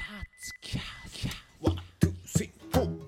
ワン、ツー、スリー、フォー。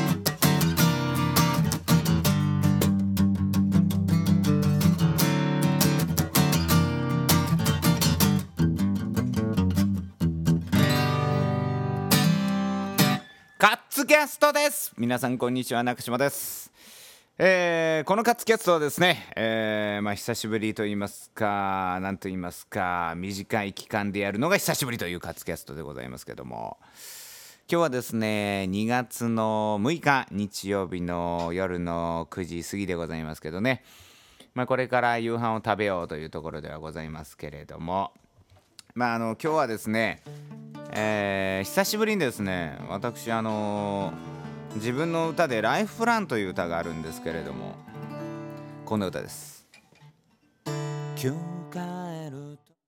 カッツキャストです。皆さんこんにちは、中島です。このカッツキャストはですね、久しぶりと言いますか、なんと言いますか、短い期間でやるのが久しぶりというカッツキャストでございますけども、今日はですね、2月の6日日曜日の夜の9時過ぎでございますけどね、これから夕飯を食べようというところではございますけれども、今日はですね、久しぶりにですね、私自分の歌でライフプランという歌があるんですけれども、こんな歌です。今日帰ると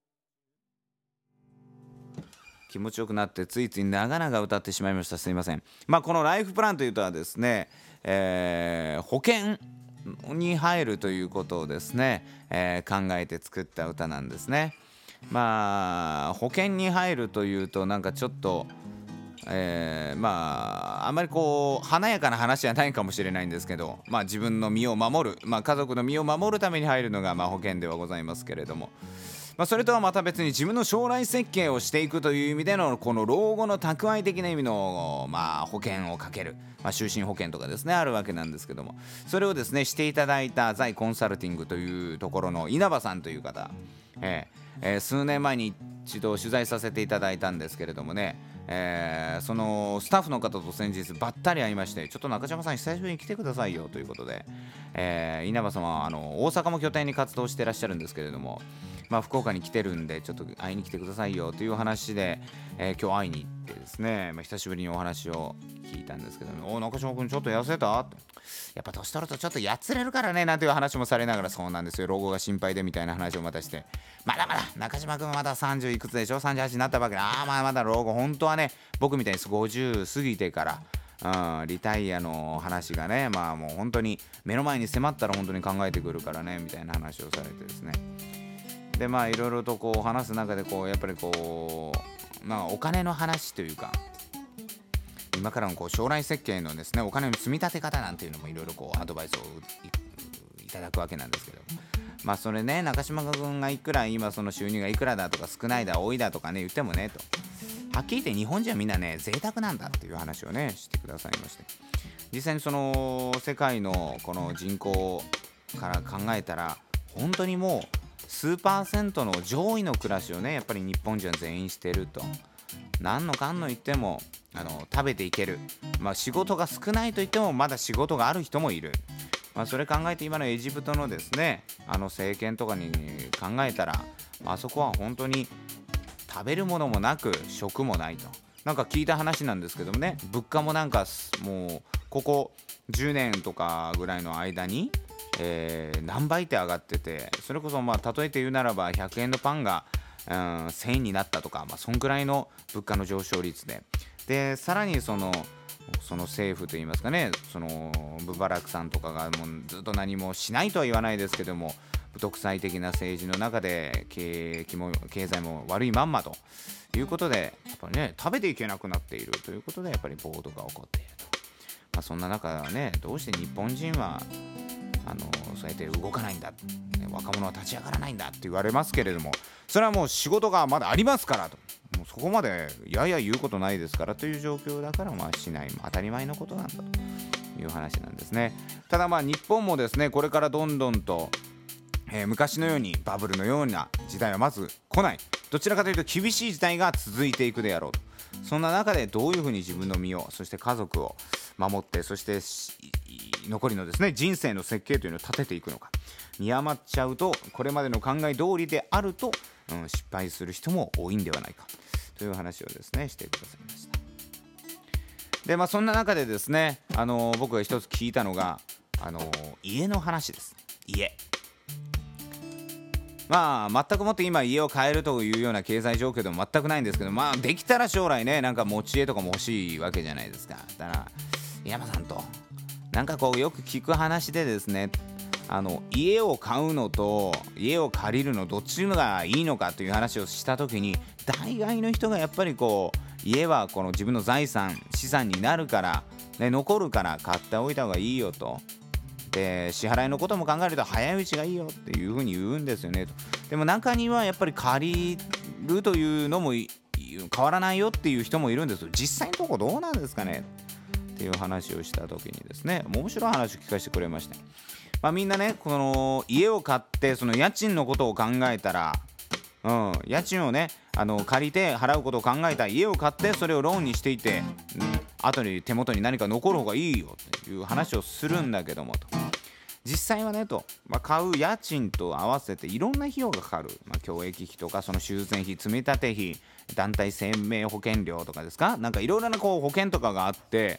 気持ちよくなってついつい長々歌ってしまいました。すいません。このライフプランという歌はですね、保険に入るということをですね、考えて作った歌なんですね。保険に入るというとなんかちょっとあまりこう華やかな話じゃないかもしれないんですけど、自分の身を守る、家族の身を守るために入るのが保険ではございますけれども、それとはまた別に自分の将来設計をしていくという意味でのこの老後の蓄え的な意味の、保険をかける、就寝保険とかですねあるわけなんですけども、それをですねしていただいた在コンサルティングというところの稲葉さんという方、数年前に一度取材させていただいたんですけれどもね、そのスタッフの方と先日ばったり会いまして、ちょっと中島さん久しぶりに来てくださいよということで、稲葉さんは大阪も拠点に活動してらっしゃるんですけれども、福岡に来てるんでちょっと会いに来てくださいよという話で、今日会いに行ってですね、久しぶりにお話を聞いたんですけど、中島君ちょっと痩せた？やっぱ年取るとちょっとやつれるからねなんていう話もされながら、そうなんですよ、老後が心配でみたいな話をまたして、まだまだ中島君はまだ30いくつでしょ、38になったばかり、まだ老後、本当はね僕みたいに50過ぎてからリタイアの話がね、もう本当に目の前に迫ったら本当に考えてくるからねみたいな話をされてですね、でいろいろとこう話す中でやっぱりお金の話というか、今からの将来設計のですね、お金の積み立て方なんていうのもいろいろアドバイスをいただくわけなんですけど、それね、中島君がいくら今その収入がいくらだとか少ないだ多いだとかね言ってもねと、はっきり言って日本人はみんなね贅沢なんだっていう話をねしてくださいまして、実際にその世界のこの人口から考えたら本当にもう数パーセントの上位の暮らしをねやっぱり日本人は全員してると、何のかんの言っても食べていける、仕事が少ないと言ってもまだ仕事がある人もいる、それ考えて今のエジプトのですね政権とかに考えたら、あそこは本当に食べるものもなく食もないと、なんか聞いた話なんですけどもね、物価もなんかもうここ10年とかぐらいの間に何倍って上がってて、それこそ例えて言うならば100円のパンが1000円になったとか、そんくらいの物価の上昇率でさらにその政府といいますかね、そのムバラクさんとかがもうずっと何もしないとは言わないですけども、独裁的な政治の中で経済も悪いまんまということで、やっぱりね食べていけなくなっているということで、やっぱり暴動が起こっていると、そんな中ね、どうして日本人はそうやって動かないんだ、若者は立ち上がらないんだって言われますけれども、それはもう仕事がまだありますからと、もうそこまでやや言うことないですからという状況だから、しないも当たり前のことなんだという話なんですね。ただ日本もですね、これからどんどんと、昔のようにバブルのような時代はまず来ない、どちらかというと厳しい時代が続いていくであろうと、そんな中でどういうふうに自分の身を、そして家族を守って、そして残りのですね人生の設計というのを立てていくのか、見余っちゃうとこれまでの考え通りであると、失敗する人も多いんではないかという話をですねしてくださいました。でそんな中でですね、僕が一つ聞いたのが家の話です。家、全くもって今家を買えるというような経済状況でも全くないんですけど、できたら将来ね、なんか持ち家とかも欲しいわけじゃないですか。だから山さんとなんかよく聞く話でですね、家を買うのと家を借りるのどっちのがいいのかという話をした時に、大概の人がやっぱり家はこの自分の財産資産になるから、ね、残るから買っておいた方がいいよと。で支払いのことも考えると早いうちがいいよっていうふうに言うんですよねと。でも中にはやっぱり借りるというのも変わらないよっていう人もいるんですよ。実際のところどうなんですかねっていう話をした時にですね、面白い話を聞かせてくれました。みんなね、この家を買ってその家賃のことを考えたら、家賃をね借りて払うことを考えたら、家を買ってそれをローンにしていて、後に手元に何か残る方がいいよっていう話をするんだけどもと。実際はねと、買う家賃と合わせていろんな費用がかかる、教育費とかその修繕費、積立費、団体生命保険料とかですか、なんかいろいろな保険とかがあって、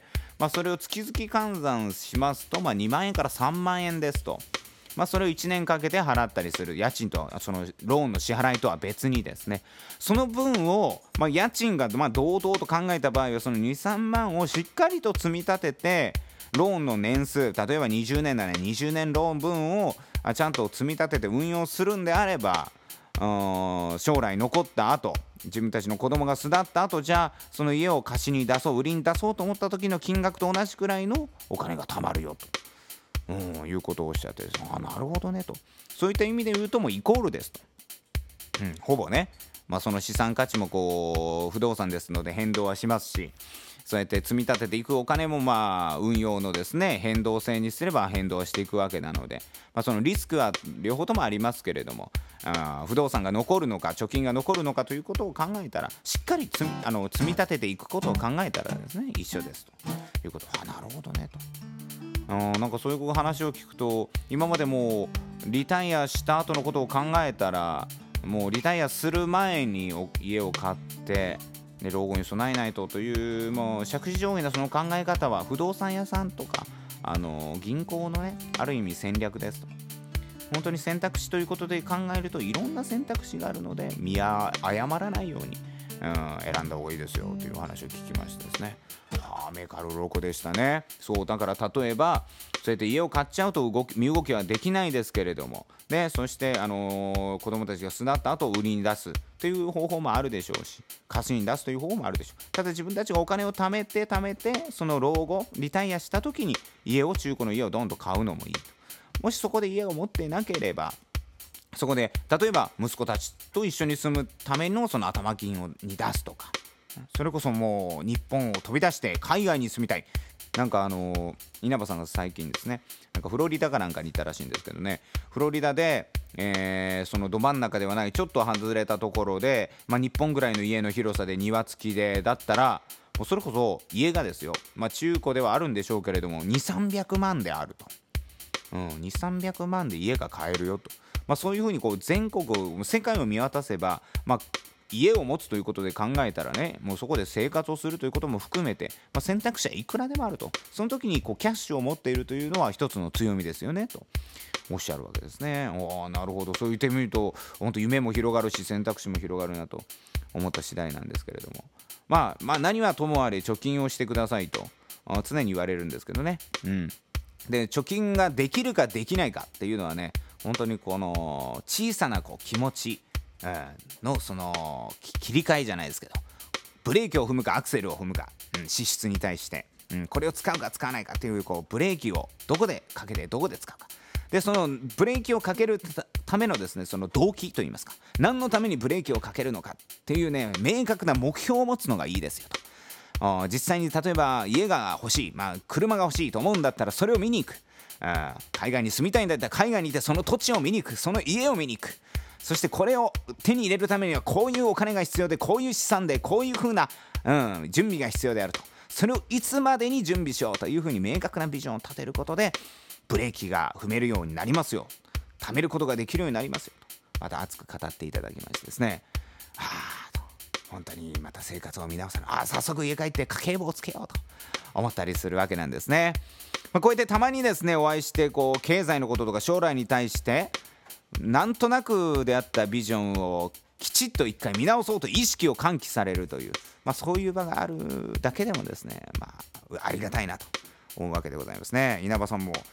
それを月々換算しますと、2万円から3万円ですと。それを1年かけて払ったりする家賃とそのローンの支払いとは別にですね、その分を、家賃が同等と考えた場合は、その2、3万をしっかりと積み立てて、ローンの年数、例えば20年なら20年ローン分をちゃんと積み立てて運用するんであれば、将来残った後、自分たちの子供が巣立った後、じゃあその家を貸しに出そう、売りに出そうと思った時の金額と同じくらいのお金が貯まるよと、いうことをおっしゃってですね、なるほどねと。そういった意味で言うともうイコールですと。ほぼね、その資産価値も不動産ですので変動はしますし、そうやって積み立てていくお金も運用のですね変動性にすれば変動していくわけなので、そのリスクは両方ともありますけれども、不動産が残るのか貯金が残るのかということを考えたら、しっかり積み立てていくことを考えたらですね一緒ですということ。なるほどねと。なんかそういう話を聞くと、今までもうリタイアした後のことを考えたら、もうリタイアする前に家を買って老後に備えないという、もう杓子定規なその考え方は不動産屋さんとか銀行のねある意味戦略ですと。本当に選択肢ということで考えると、いろんな選択肢があるので見誤らないように、選んだ方がいいですよという話を聞きましてですね、目から鱗でしたね。そうだから、例えばそうやって家を買っちゃうと身動きはできないですけれども、そして、子供たちが巣立った後売りに出すという方法もあるでしょうし、貸しに出すという方法もあるでしょう。ただ自分たちがお金を貯めてその老後リタイアした時に中古の家をどんどん買うのもいいと。もしそこで家を持っていなければ、そこで例えば息子たちと一緒に住むためのその頭金に出すとか、それこそもう日本を飛び出して海外に住みたい、なんか稲葉さんが最近ですね、なんかフロリダかなんかにいたらしいんですけどね、フロリダで、そのど真ん中ではないちょっと外れたところで、日本ぐらいの家の広さで庭付きでだったら、もうそれこそ家がですよ、中古ではあるんでしょうけれども2、300万であると。2、300万で家が買えるよと。そういうふうに全国世界を見渡せば、家を持つということで考えたらね、もうそこで生活をするということも含めて、選択肢はいくらでもあると。その時にキャッシュを持っているというのは一つの強みですよねとおっしゃるわけですね。なるほど。そう言ってみると本当夢も広がるし選択肢も広がるなと思った次第なんですけれども、何はともあれ貯金をしてくださいと常に言われるんですけどね。で貯金ができるかできないかっていうのはね、本当にこの小さな気持ちのその切り替えじゃないですけど、ブレーキを踏むかアクセルを踏むか、支出に対して、これを使うか使わないかっていうブレーキをどこでかけてどこで使うかで、そのブレーキをかけるためのですね、その動機といいますか、何のためにブレーキをかけるのかっていうね、明確な目標を持つのがいいですよと。実際に例えば家が欲しい、車が欲しいと思うんだったらそれを見に行く。海外に住みたいんだったら海外にいてその土地を見に行く、その家を見に行く。そしてこれを手に入れるためにはこういうお金が必要で、こういう資産で、こういう風な、準備が必要であると。それをいつまでに準備しようという風に明確なビジョンを立てることで、ブレーキが踏めるようになりますよ、貯めることができるようになりますよと、また熱く語っていただきましてですね、本当にまた生活を見直さない、早速家帰って家計簿をつけようと思ったりするわけなんですね。こうやってたまにですねお会いして経済のこととか将来に対してなんとなくであったビジョンをきちっと一回見直そうと意識を喚起されるという、そういう場があるだけでもですね、ありがたいなと思うわけでございますね。稲葉さんも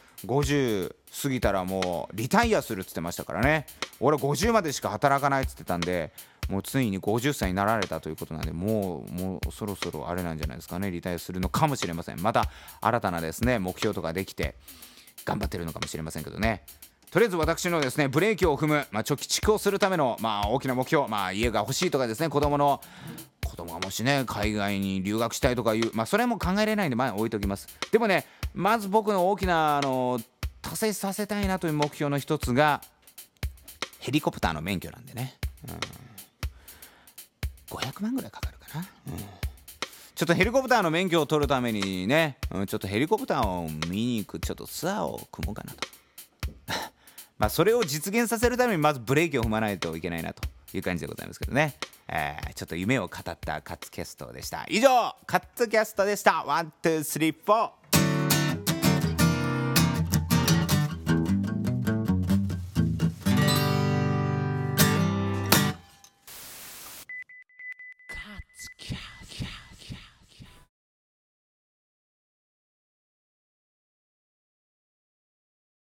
50過ぎたらもうリタイアするって言ってましたからね。俺50までしか働かないって言ってたんで、 もうついに50歳になられたということなんで、もうそろそろあれなんじゃないですかね、リタイアするのかもしれません。また新たなですね目標とかできて頑張ってるのかもしれませんけどね。とりあえず私のですねブレーキを踏む、貯蓄をするための大きな目標、家が欲しいとかですね、子供がもしね海外に留学したいとかいう、それも考えれないんで置いときます。でもね、まず僕の大きな達成させたいなという目標の一つがヘリコプターの免許なんでね、500万ぐらいかかるかな、ちょっとヘリコプターの免許を取るためにね、ちょっとヘリコプターを見に行くちょっとツアーを組もうかなとそれを実現させるためにまずブレーキを踏まないといけないなという感じでございますけどね、ちょっと夢を語ったカッツキャストでした。以上カッツキャストでした。ワン、ツー、スリー、フォー。カッツキャ